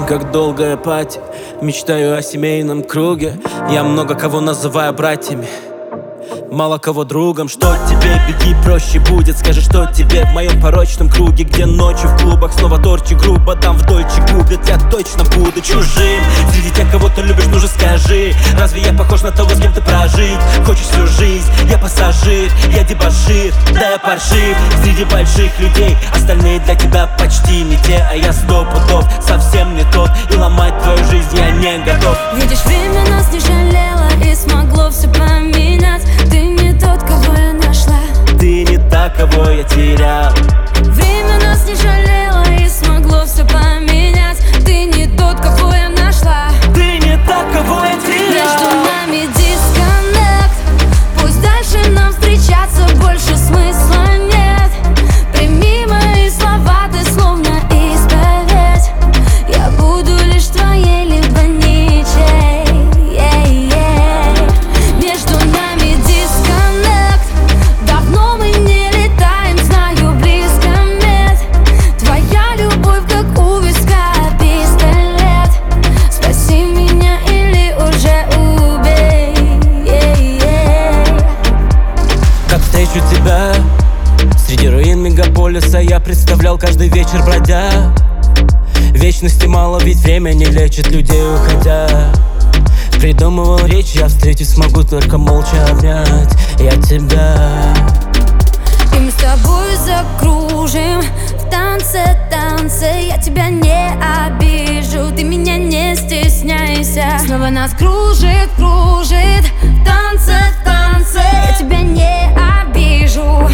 как долгая пати. Мечтаю о семейном круге. Я много кого называю братьями, мало кого другом. Что тебе, беги, проще будет. Скажи, что тебе в моем порочном круге, где ночью в клубах снова торчи грубо, там в дольче губят. Я точно буду чужим среди тех, кого ты любишь, ну же скажи, разве я похож на того, с кем ты прожить хочешь всю жизнь? Я пассажир, я дебошир, да я паршив среди больших людей. Остальные для тебя почти не те, а я 100 пудов совсем не тот. И ломать твою жизнь я не готов. Видишь, время нас не жалело и смогло все поменять. Ты не тот, кого я нашла, ты не та, кого я терял. Время нас не жалело и смогло все поменять. Ты не тот, кого я нашла, ты не та, кого я терял. Между нами дисконнект, пусть дальше нам встречаться больше смысла нет. Прими мои слова, ты словно исповедь. Я буду лишь твоей, либо ничей. Между нами дисконнект, давно мы не летаем, знаю, близко нет. Твоя любовь как у виска пистолет. Спаси меня или уже убей. Как встречу тебя среди руин мегаполиса, я представлял каждый вечер бродя. Вечности мало, ведь время не лечит людей, уходя. Придумывал речь, я встретить смогу только молча обнять я тебя. И мы с тобой закружим в танце, танце. Я тебя не обижу, ты меня не стесняйся. Снова нас кружит, кружит в танце, танце. Я тебя не обижу.